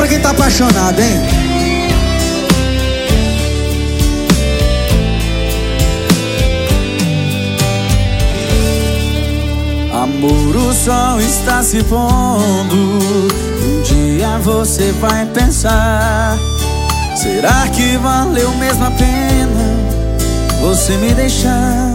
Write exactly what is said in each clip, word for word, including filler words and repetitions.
pra quem tá apaixonado, hein? Amor, o sol está se pondo. Um dia você vai pensar: será que valeu mesmo a pena você me deixar?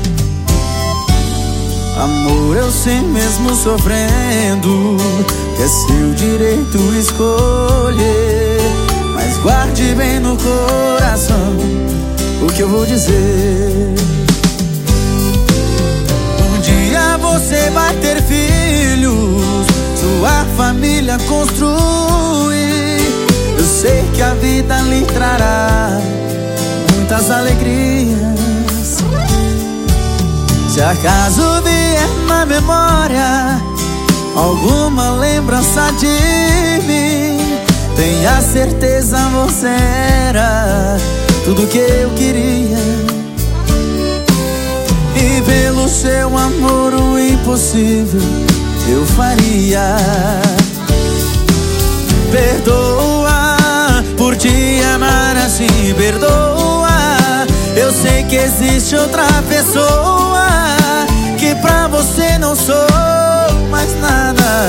Amor, eu sei mesmo sofrendo que é seu direito escolher, mas guarde bem no coração o que eu vou dizer. Um dia você vai ter filhos, sua família construir. Eu sei que a vida lhe trará muitas alegrias. Se acaso vier na memória alguma lembrança de mim, tenha certeza você era tudo que eu queria. E pelo seu amor o impossível eu faria. Perdoa por te amar assim, perdoa. Eu sei que existe outra pessoa, que pra você não sou mais nada.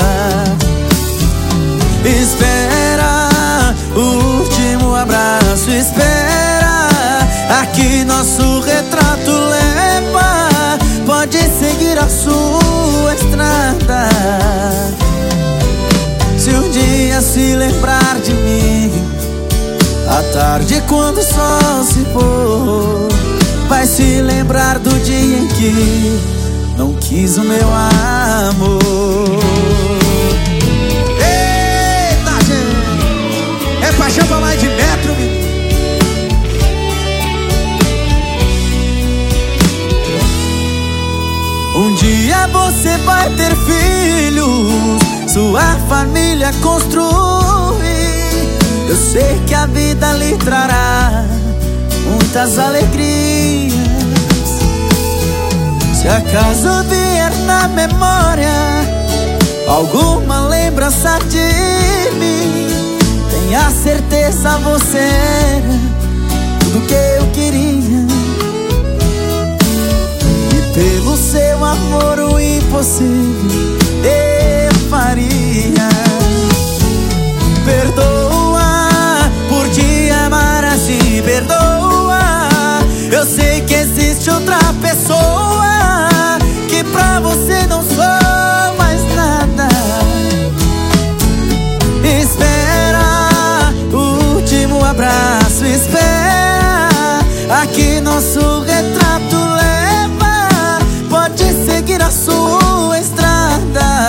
Espera o último abraço, espera. Aqui nosso retrato leva, pode seguir a sua estrada. Se um dia se lembrar de mim, à tarde quando o sol se pôr, vai se lembrar do dia em que não quis o meu amor. Eita, gente! É paixão pra mais de metro, menino. Um dia você vai ter filhos, sua família construir. Eu sei que a vida lhe trará muitas alegrias. Se acaso vier na memória alguma lembrança de mim, tenha certeza você era tudo que eu queria. E pelo seu amor o impossível eu faria. Perdoa por te amar assim, perdoa. Eu sei que existe outra pessoa, que pra você não sou mais nada. Espera o último abraço, espera. Aqui nosso retrato leva, pode seguir a sua estrada.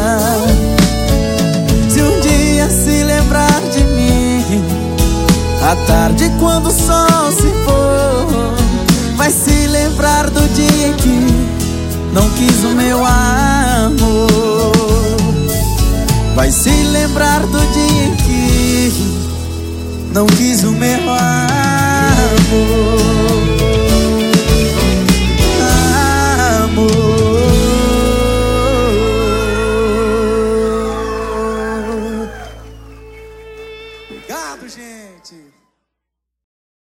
Se um dia se lembrar de mim, à tarde quando o sol se pôr, vai se lembrar do dia em que não quis o meu amor. Vai se lembrar do dia em que não quis o meu amor.